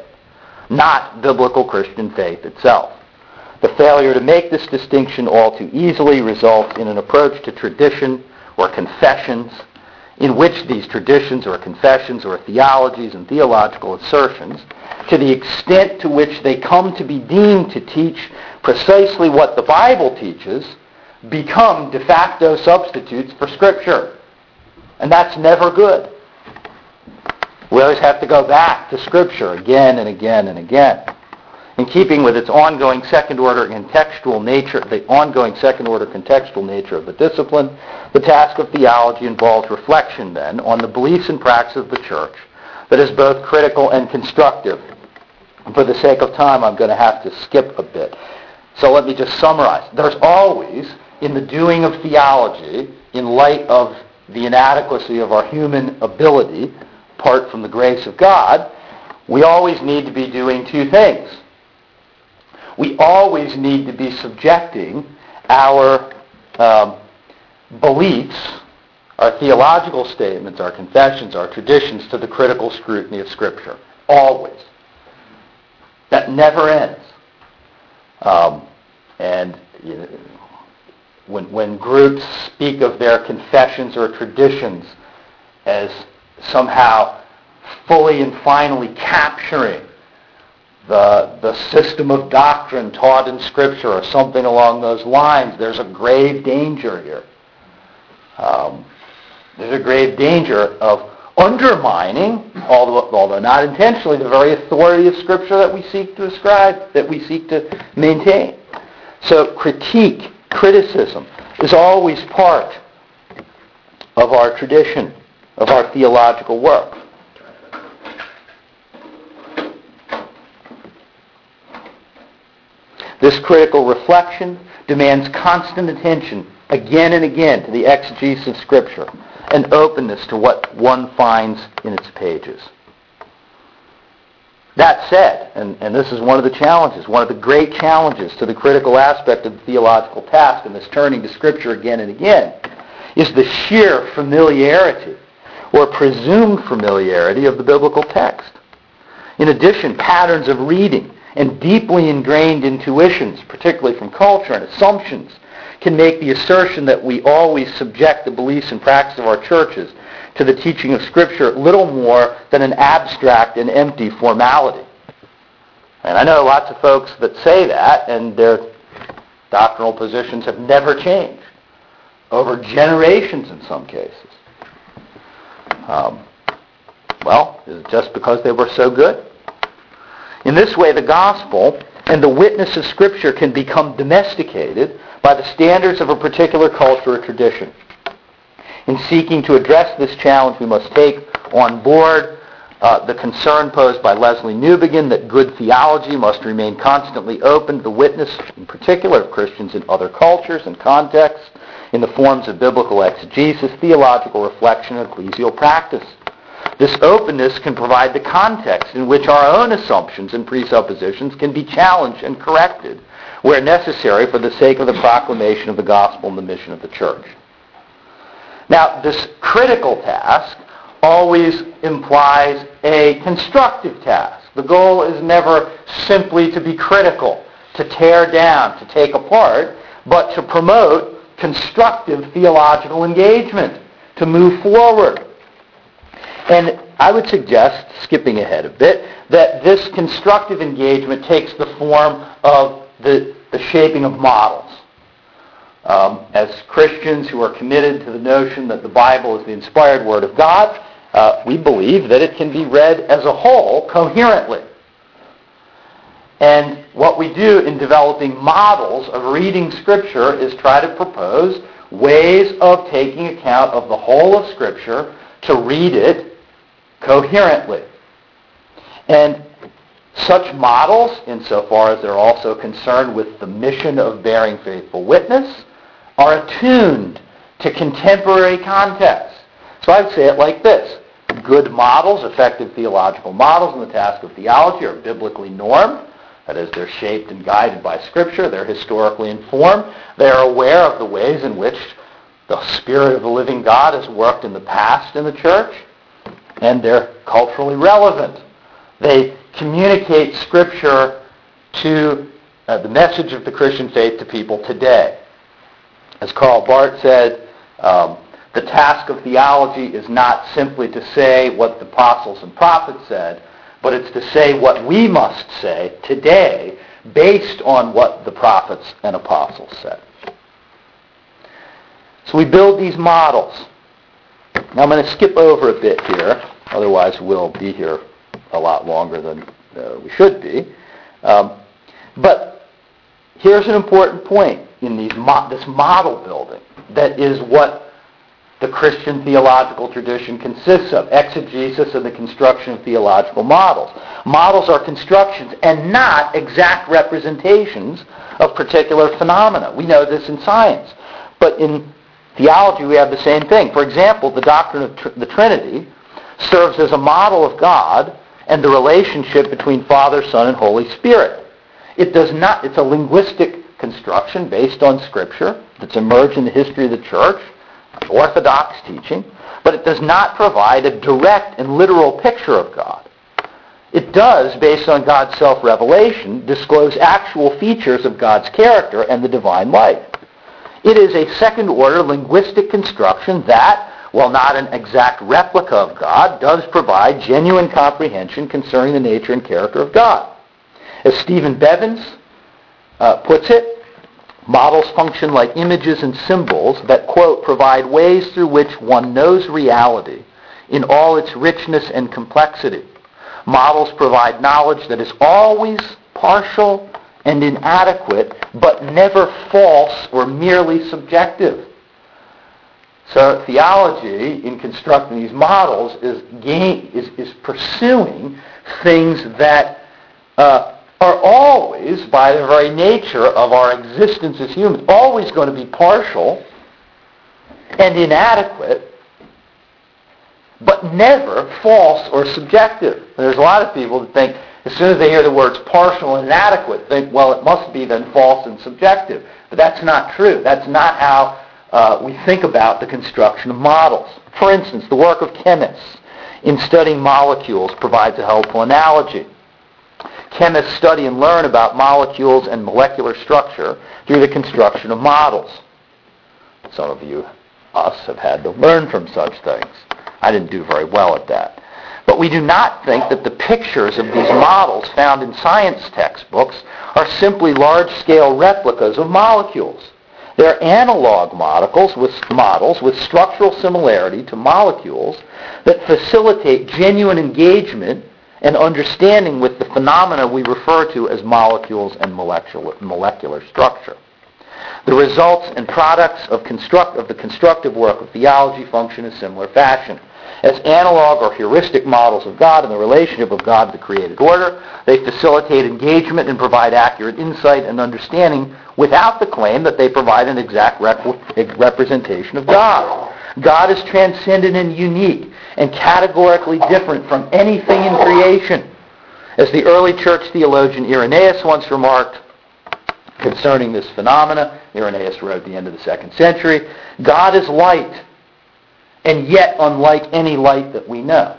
not biblical Christian faith itself. The failure to make this distinction all too easily results in an approach to tradition or confessions in which these traditions or confessions or theologies and theological assertions, to the extent to which they come to be deemed to teach precisely what the Bible teaches, become de facto substitutes for Scripture. And that's never good. We always have to go back to Scripture again and again and again. In keeping with its ongoing second-order contextual nature, the ongoing second-order contextual nature of the discipline, the task of theology involves reflection, then, on the beliefs and practice of the church that is both critical and constructive. And for the sake of time, I'm going to have to skip a bit. So let me just summarize. There's always, in the doing of theology, in light of the inadequacy of our human ability, apart from the grace of God, we always need to be doing two things. We always need to be subjecting our um, beliefs, our theological statements, our confessions, our traditions to the critical scrutiny of Scripture. Always. That never ends. Um, and you know, when, when groups speak of their confessions or traditions as somehow fully and finally capturing the, the system of doctrine taught in Scripture or something along those lines, there's a grave danger here. Um, there's a grave danger of undermining, although, although not intentionally, the very authority of Scripture that we seek to ascribe, that we seek to maintain. So critique, criticism, is always part of our tradition, of our theological work. This critical reflection demands constant attention again and again to the exegesis of Scripture and openness to what one finds in its pages. That said, and, and this is one of the challenges, one of the great challenges to the critical aspect of the theological task in this turning to Scripture again and again, is the sheer familiarity or presumed familiarity of the biblical text. In addition, patterns of reading and deeply ingrained intuitions, particularly from culture and assumptions, can make the assertion that we always subject the beliefs and practice of our churches to the teaching of Scripture little more than an abstract and empty formality. And I know lots of folks that say that, and their doctrinal positions have never changed, over generations in some cases. Um, well, is it just because they were so good? In this way, the gospel and the witness of Scripture can become domesticated by the standards of a particular culture or tradition. In seeking to address this challenge, we must take on board uh, the concern posed by Leslie Newbigin that good theology must remain constantly open to the witness, in particular of Christians in other cultures and contexts, in the forms of biblical exegesis, theological reflection, and ecclesial practice. This openness can provide the context in which our own assumptions and presuppositions can be challenged and corrected where necessary for the sake of the proclamation of the gospel and the mission of the church. Now, this critical task always implies a constructive task. The goal is never simply to be critical, to tear down, to take apart, but to promote constructive theological engagement, to move forward. And I would suggest, skipping ahead a bit, that this constructive engagement takes the form of the, the shaping of models. Um, as Christians who are committed to the notion that the Bible is the inspired Word of God, uh, we believe that it can be read as a whole coherently. And what we do in developing models of reading Scripture is try to propose ways of taking account of the whole of Scripture to read it coherently. And such models, insofar as they're also concerned with the mission of bearing faithful witness, are attuned to contemporary contexts. So I'd say it like this. Good models, effective theological models in the task of theology, are biblically normed. That is, they're shaped and guided by Scripture. They're historically informed. They are aware of the ways in which the Spirit of the living God has worked in the past in the church. And they're culturally relevant. They communicate Scripture to uh, the message of the Christian faith to people today. As Karl Barth said, um, the task of theology is not simply to say what the apostles and prophets said, but it's to say what we must say today based on what the prophets and apostles said. So we build these models. Now I'm going to skip over a bit here, otherwise we'll be here a lot longer than uh, we should be. Um, but here's an important point in these mo- this model building that is what the Christian theological tradition consists of, exegesis and the construction of theological models. Models are constructions and not exact representations of particular phenomena. We know this in science. But in theology we have the same thing. For example, the doctrine of tr- the Trinity serves as a model of God and the relationship between Father, Son, and Holy Spirit. It does not, it's a linguistic construction based on Scripture that's emerged in the history of the church, Orthodox teaching, but it does not provide a direct and literal picture of God. It does, based on God's self-revelation, disclose actual features of God's character and the divine life. It is a second-order linguistic construction that, while not an exact replica of God, does provide genuine comprehension concerning the nature and character of God. As Stephen Bevins uh, puts it, models function like images and symbols that, quote, provide ways through which one knows reality in all its richness and complexity. Models provide knowledge that is always partial and inadequate, but never false or merely subjective. So theology, in constructing these models, is, gain, is, is pursuing things that uh, are always, by the very nature of our existence as humans, always going to be partial and inadequate, but never false or subjective. There's a lot of people that think, as soon as they hear the words partial and inadequate, think, well, it must be then false and subjective. But that's not true. That's not how uh, we think about the construction of models. For instance, the work of chemists in studying molecules provides a helpful analogy. Chemists study and learn about molecules and molecular structure through the construction of models. Some of you, us, have had to learn from such things. I didn't do very well at that. But we do not think that the pictures of these models found in science textbooks are simply large-scale replicas of molecules. They're analog models with, models with structural similarity to molecules that facilitate genuine engagement and understanding with the phenomena we refer to as molecules and molecular, molecular structure. The results and products of, construct, of the constructive work of theology function in similar fashion. As analog or heuristic models of God and the relationship of God to the created order, they facilitate engagement and provide accurate insight and understanding without the claim that they provide an exact rep- representation of God. God is transcendent and unique and categorically different from anything in creation. As the early church theologian Irenaeus once remarked concerning this phenomena, Irenaeus wrote at the end of the second century, God is light, and yet unlike any light that we know.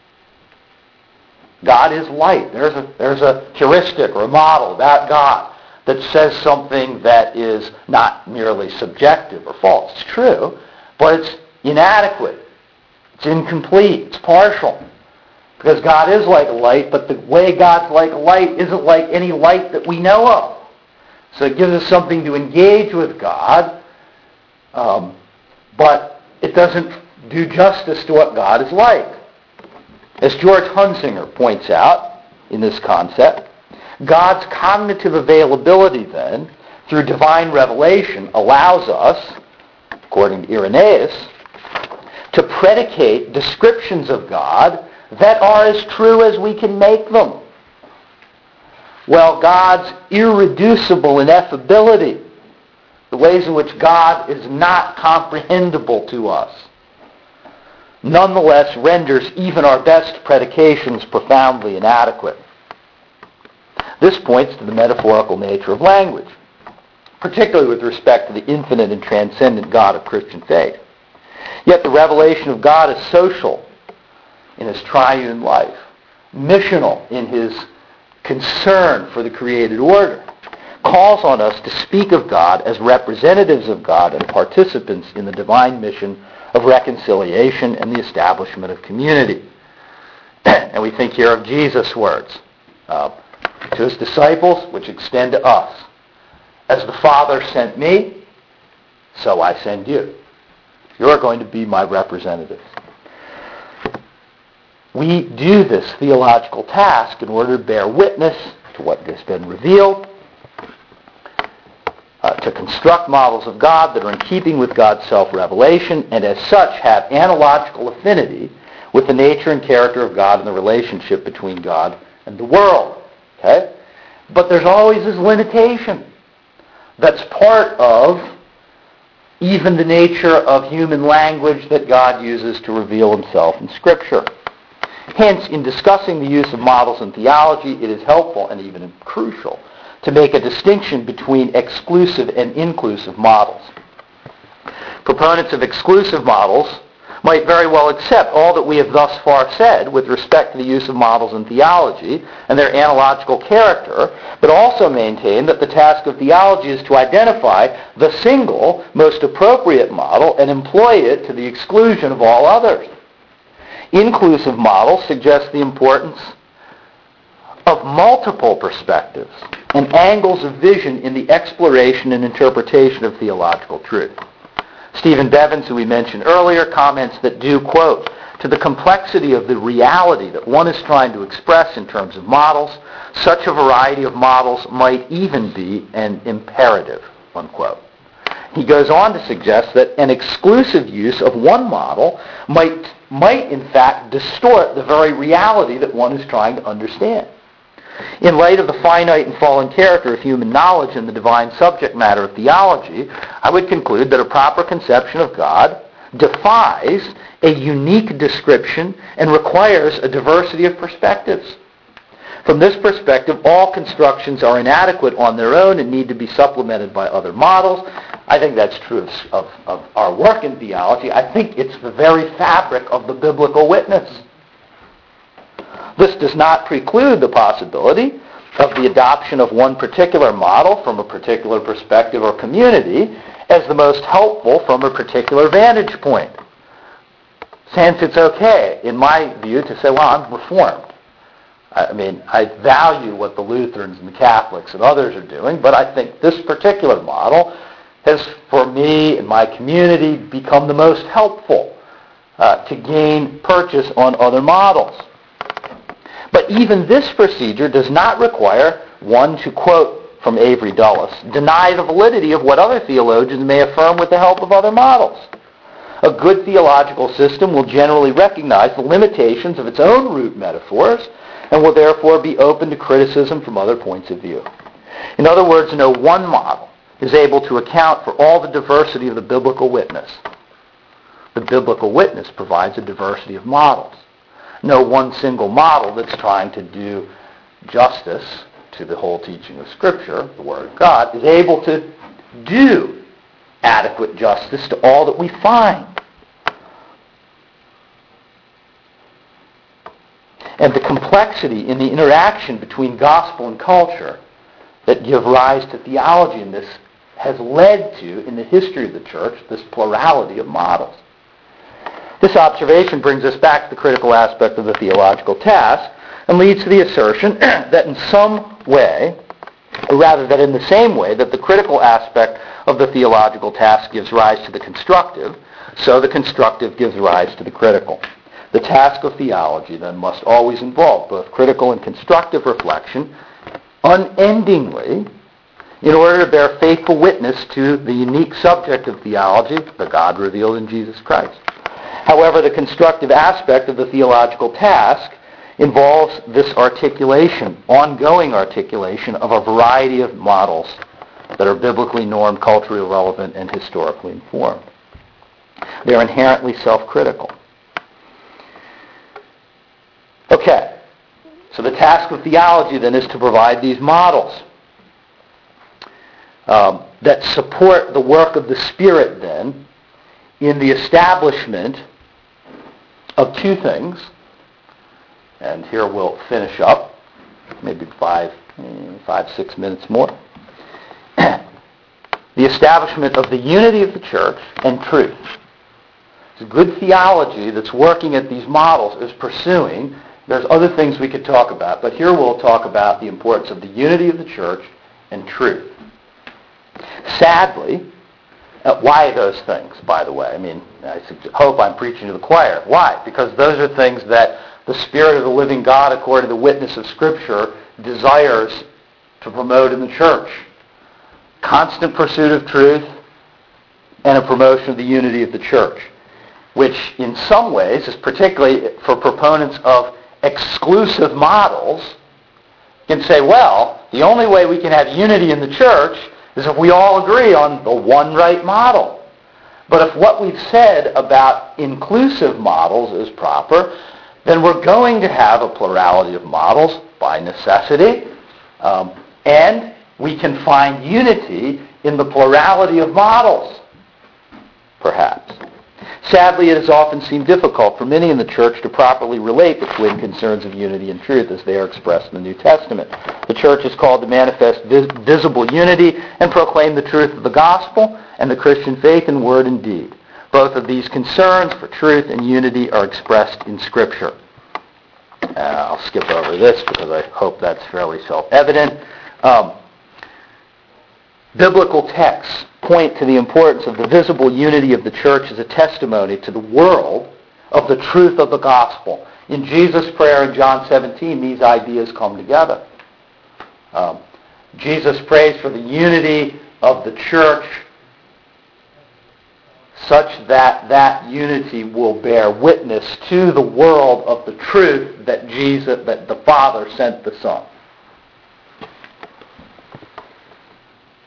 God is light. There's a, there's a heuristic or a model about God that says something that is not merely subjective or false. It's true, but it's inadequate. It's incomplete. It's partial. Because God is like light, but the way God's like light isn't like any light that we know of. So it gives us something to engage with God, um, but it doesn't do justice to what God is like. As George Hunsinger points out in this concept, God's cognitive availability then, through divine revelation, allows us, according to Irenaeus, to predicate descriptions of God that are as true as we can make them. Well, God's irreducible ineffability, the ways in which God is not comprehensible to us, nonetheless renders even our best predications profoundly inadequate. This points to the metaphorical nature of language, particularly with respect to the infinite and transcendent God of Christian faith. Yet the revelation of God is social in his triune life, missional in his concern for the created order, calls on us to speak of God as representatives of God and participants in the divine mission of reconciliation and the establishment of community. And we think here of Jesus' words uh, to his disciples, which extend to us. As the Father sent me, so I send you. You are going to be my representatives. We do this theological task in order to bear witness to what has been revealed, uh, to construct models of God that are in keeping with God's self-revelation, and as such have analogical affinity with the nature and character of God and the relationship between God and the world. Okay? But there's always this limitation that's part of even the nature of human language that God uses to reveal himself in Scripture. Hence, in discussing the use of models in theology, it is helpful and even crucial to make a distinction between exclusive and inclusive models. Proponents of exclusive models might very well accept all that we have thus far said with respect to the use of models in theology and their analogical character, but also maintain that the task of theology is to identify the single, most appropriate model and employ it to the exclusion of all others. Inclusive models suggest the importance of multiple perspectives and angles of vision in the exploration and interpretation of theological truth. Stephen Bevins, who we mentioned earlier, comments that due, quote, to the complexity of the reality that one is trying to express in terms of models, such a variety of models might even be an imperative, unquote. He goes on to suggest that an exclusive use of one model might, might in fact distort the very reality that one is trying to understand. In light of the finite and fallen character of human knowledge and the divine subject matter of theology, I would conclude that a proper conception of God defies a unique description and requires a diversity of perspectives. From this perspective, all constructions are inadequate on their own and need to be supplemented by other models. I think that's true of, of, of our work in theology. I think it's the very fabric of the biblical witness. This does not preclude the possibility of the adoption of one particular model from a particular perspective or community as the most helpful from a particular vantage point. Since it's okay, in my view, to say, well, I'm Reformed. I mean, I value what the Lutherans and the Catholics and others are doing, but I think this particular model has, for me and my community, become the most helpful uh, to gain purchase on other models. But even this procedure does not require one to quote from Avery Dulles, deny the validity of what other theologians may affirm with the help of other models. A good theological system will generally recognize the limitations of its own root metaphors and will therefore be open to criticism from other points of view. In other words, no one model is able to account for all the diversity of the biblical witness. The biblical witness provides a diversity of models. No one single model that's trying to do justice to the whole teaching of Scripture, the Word of God, is able to do adequate justice to all that we find. And the complexity in the interaction between gospel and culture that give rise to theology in this has led to, in the history of the church, this plurality of models. This observation brings us back to the critical aspect of the theological task and leads to the assertion that in some way, or rather that in the same way that the critical aspect of the theological task gives rise to the constructive, so the constructive gives rise to the critical. The task of theology, then, must always involve both critical and constructive reflection unendingly in order to bear faithful witness to the unique subject of theology, the God revealed in Jesus Christ. However, the constructive aspect of the theological task involves this articulation, ongoing articulation of a variety of models that are biblically normed, culturally relevant, and historically informed. They are inherently self-critical. Okay, so the task of theology then is to provide these models um, that support the work of the Spirit then in the establishment of two things, and here we'll finish up, maybe five, five, six minutes more. The establishment of the unity of the church and truth. It's good theology that's working at these models is pursuing. There's other things we could talk about, but here we'll talk about the importance of the unity of the church and truth. Sadly, uh, why those things, by the way? I mean, I hope I'm preaching to the choir. Why? Because those are things that the Spirit of the living God, according to the witness of Scripture, desires to promote in the church. Constant pursuit of truth and a promotion of the unity of the church, which in some ways is particularly for proponents of exclusive models, can say, well, the only way we can have unity in the church is if we all agree on the one right model. But if what we've said about inclusive models is proper, then we're going to have a plurality of models by necessity, um, and we can find unity in the plurality of models, perhaps. Sadly, it has often seemed difficult for many in the church to properly relate the twin concerns of unity and truth as they are expressed in the New Testament. The church is called to manifest vis- visible unity and proclaim the truth of the gospel and the Christian faith in word and deed. Both of these concerns for truth and unity are expressed in Scripture. Uh, I'll skip over this because I hope that's fairly self-evident. Um, biblical texts point to the importance of the visible unity of the church as a testimony to the world of the truth of the gospel. In Jesus' prayer in John seventeen, these ideas come together. Um, Jesus prays for the unity of the church such that that unity will bear witness to the world of the truth that Jesus, that the Father sent the Son.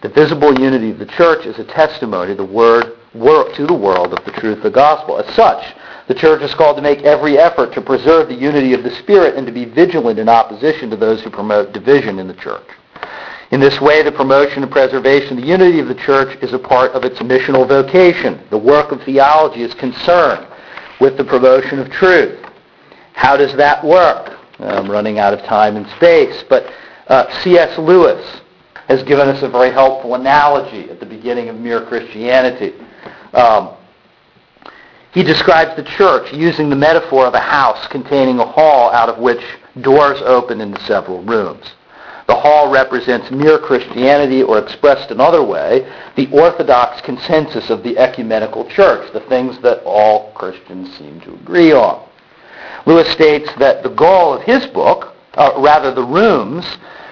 The visible unity of the church is a testimony to the, word, wor- to the world of the truth of the gospel. As such, the church is called to make every effort to preserve the unity of the Spirit and to be vigilant in opposition to those who promote division in the church. In this way, the promotion and preservation of the unity of the church is a part of its missional vocation. The work of theology is concerned with the promotion of truth. How does that work? I'm running out of time and space, but uh, C S Lewis has given us a very helpful analogy at the beginning of Mere Christianity. Um, he describes the church using the metaphor of a house containing a hall out of which doors open into several rooms. The hall represents mere Christianity, or expressed another way, the orthodox consensus of the ecumenical church, the things that all Christians seem to agree on. Lewis states that the goal of his book, uh, rather the rooms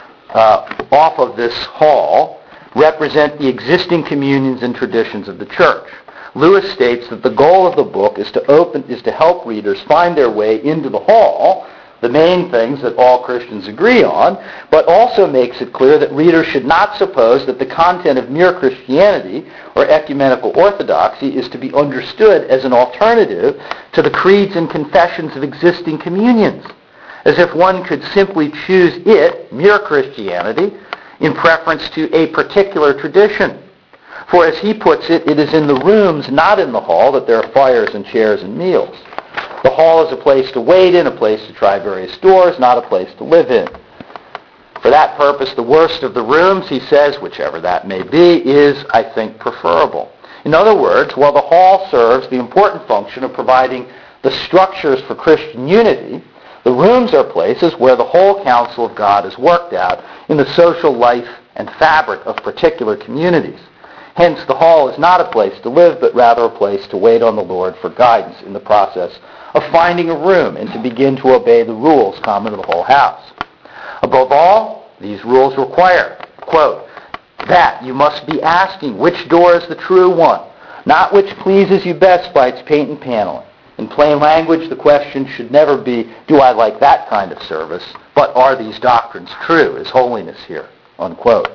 uh, off of this hall, represent the existing communions and traditions of the church. Lewis states that the goal of the book is to open, is to help readers find their way into the hall, the main things that all Christians agree on, but also makes it clear that readers should not suppose that the content of mere Christianity or ecumenical orthodoxy is to be understood as an alternative to the creeds and confessions of existing communions, as if one could simply choose it, mere Christianity, in preference to a particular tradition. For as he puts it, it is in the rooms, not in the hall, that there are fires and chairs and meals. The hall is a place to wait in, a place to try various doors, not a place to live in. For that purpose, the worst of the rooms, he says, whichever that may be, is, I think, preferable. In other words, while the hall serves the important function of providing the structures for Christian unity, the rooms are places where the whole counsel of God is worked out in the social life and fabric of particular communities. Hence, the hall is not a place to live, but rather a place to wait on the Lord for guidance in the process of finding a room and to begin to obey the rules common to the whole house. Above all, these rules require, quote, that you must be asking which door is the true one, not which pleases you best by its paint and paneling. In plain language, the question should never be, do I like that kind of service, but are these doctrines true? Is holiness here? Unquote.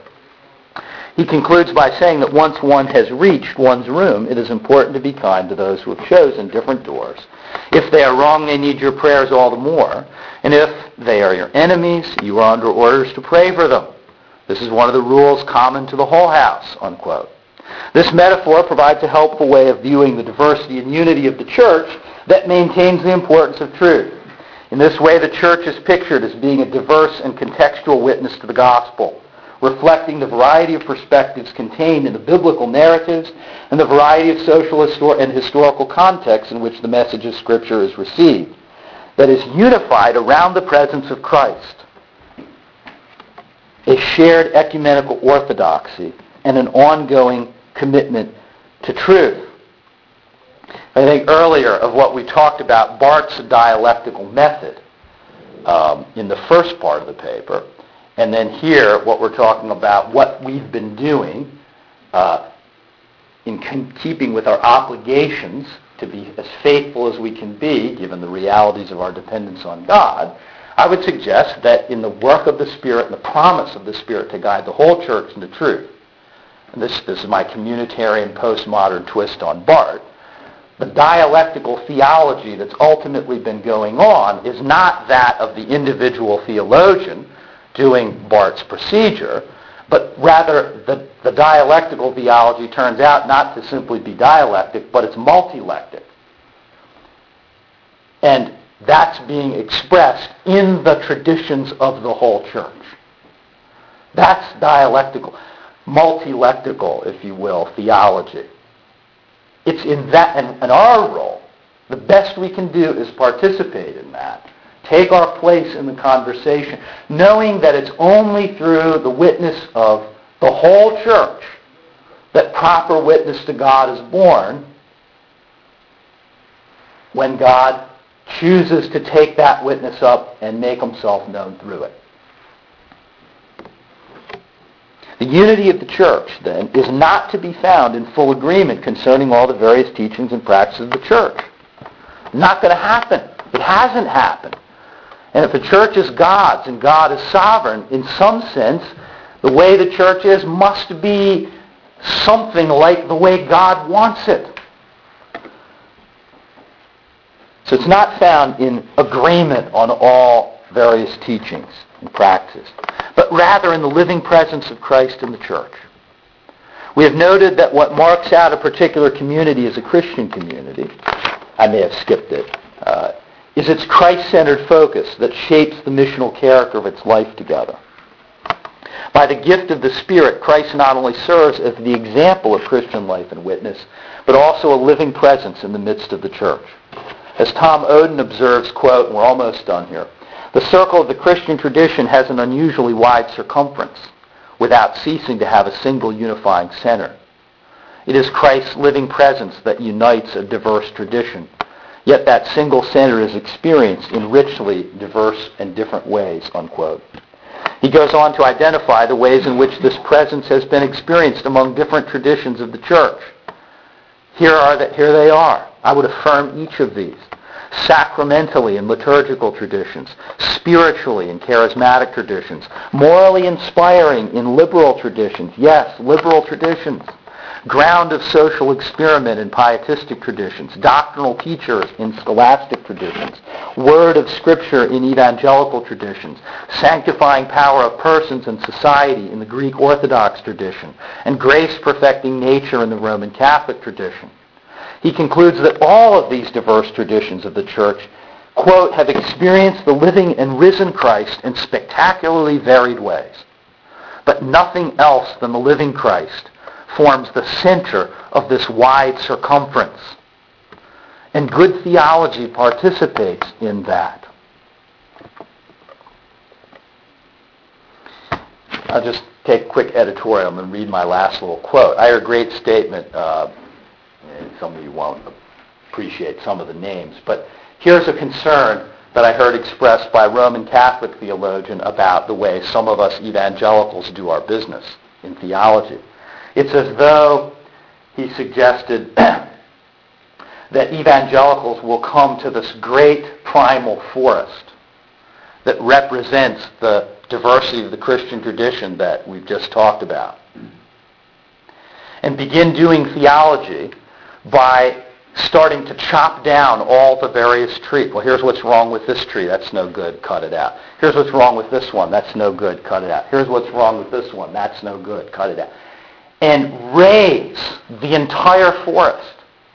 He concludes by saying that once one has reached one's room, it is important to be kind to those who have chosen different doors. If they are wrong, they need your prayers all the more. And if they are your enemies, you are under orders to pray for them. This is one of the rules common to the whole house, unquote. This metaphor provides a helpful way of viewing the diversity and unity of the church that maintains the importance of truth. In this way, the church is pictured as being a diverse and contextual witness to the gospel, reflecting the variety of perspectives contained in the biblical narratives and the variety of social histor- and historical contexts in which the message of Scripture is received, that is unified around the presence of Christ, a shared ecumenical orthodoxy, and an ongoing commitment to truth. I think earlier of what we talked about, Barth's dialectical method um, in the first part of the paper. And then here, what we're talking about, what we've been doing uh, in con- keeping with our obligations to be as faithful as we can be, given the realities of our dependence on God, I would suggest that in the work of the Spirit and the promise of the Spirit to guide the whole church into truth, and this, this is my communitarian postmodern twist on Barth, the dialectical theology that's ultimately been going on is not that of the individual theologian doing Barth's procedure, but rather the, the dialectical theology turns out not to simply be dialectic, but it's multilectic. And that's being expressed in the traditions of the whole church. That's dialectical, multilectical, if you will, theology. It's in that, and, and our role, the best we can do is participate in that. Take our place in the conversation, knowing that it's only through the witness of the whole church that proper witness to God is born when God chooses to take that witness up and make himself known through it. The unity of the church, then, is not to be found in full agreement concerning all the various teachings and practices of the church. Not going to happen. It hasn't happened. And if the church is God's and God is sovereign, in some sense, The way the church is must be something like the way God wants it. So it's not found in agreement on all various teachings and practices, but rather in the living presence of Christ in the church. We have noted that what marks out a particular community as a Christian community, I may have skipped it, uh, is its Christ-centered focus that shapes the missional character of its life together. By the gift of the Spirit, Christ not only serves as the example of Christian life and witness, but also a living presence in the midst of the church. As Tom Oden observes, quote, and we're almost done here, the circle of the Christian tradition has an unusually wide circumference, without ceasing to have a single unifying center. It is Christ's living presence that unites a diverse tradition, yet that single center is experienced in richly diverse and different ways, unquote. He goes on to identify the ways in which this presence has been experienced among different traditions of the church. Here are the, here they are. I would affirm each of these. Sacramentally in liturgical traditions, spiritually in charismatic traditions, morally inspiring in liberal traditions, yes, liberal traditions, ground of social experiment in pietistic traditions, doctrinal teachers in scholastic traditions, word of Scripture in evangelical traditions, sanctifying power of persons and society in the Greek Orthodox tradition, and grace-perfecting nature in the Roman Catholic tradition. He concludes that all of these diverse traditions of the church, quote, have experienced the living and risen Christ in spectacularly varied ways. But nothing else than the living Christ forms the center of this wide circumference. And good theology participates in that. I'll just take a quick editorial and read my last little quote. I heard a great statement. Uh, and some of you won't appreciate some of the names, but here's a concern that I heard expressed by a Roman Catholic theologian about the way some of us evangelicals do our business in theology. It's as though he suggested that evangelicals will come to this great primal forest that represents the diversity of the Christian tradition that we've just talked about, and begin doing theology by starting to chop down all the various trees. Well, here's what's wrong with this tree. That's no good. Cut it out. Here's what's wrong with this one. That's no good. Cut it out. Here's what's wrong with this one. That's no good. Cut it out. And raise the entire forest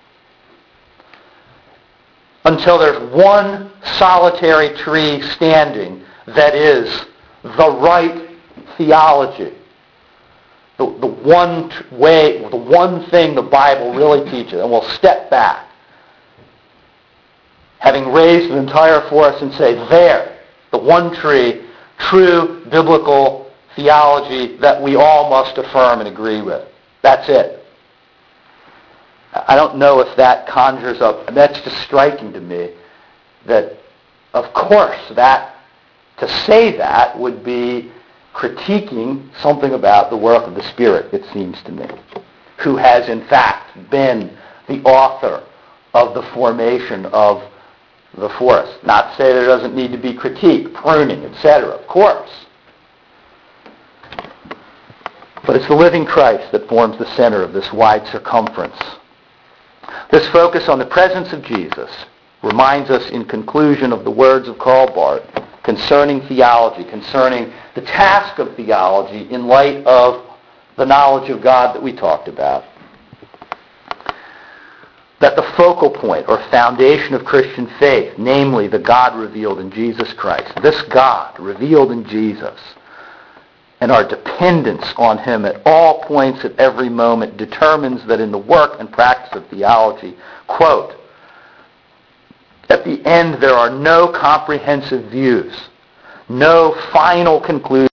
until there's one solitary tree standing that is the right theology. The, the one way, the one thing the Bible really teaches, and we'll step back, having raised the entire forest and say, there, the one tree, true biblical theology that we all must affirm and agree with. That's it. I don't know if that conjures up, that's just striking to me, that of course that, to say that would be critiquing something about the work of the Spirit, it seems to me, who has in fact been the author of the formation of the forest. Not to say there doesn't need to be critique, pruning, et cetera, of course. But it's the living Christ that forms the center of this wide circumference. This focus on the presence of Jesus reminds us in conclusion of the words of Karl Barth concerning theology, concerning the task of theology in light of the knowledge of God that we talked about. That the focal point or foundation of Christian faith, namely the God revealed in Jesus Christ, this God revealed in Jesus, and our dependence on him at all points at every moment determines that in the work and practice of theology, quote, at the end there are no comprehensive views, no final conclusions